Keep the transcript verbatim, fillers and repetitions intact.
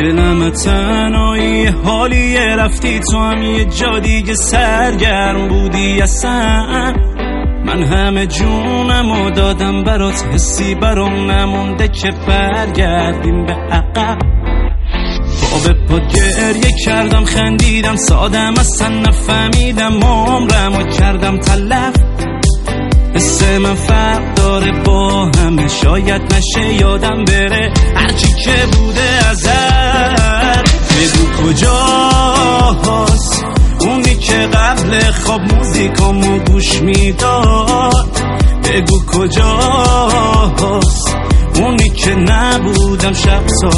دلم تنهایی حالی رفتی تو هم یه جا دیگه سرگرم بودی اصلا من همه جونمو دادم برات حسی برام نمونده که برگردیم به عقب پا به پا گریه کردم خندیدم سادم اصلا نفهمیدم عمرمو کردم تلف حس من فرق داره با همه شاید نشه یادم بره هرچی که بوده ازت بگو کجاست اونی که قبل خواب موزیکامو گوش میداد بگو کجاست اونی که نبودم شب سا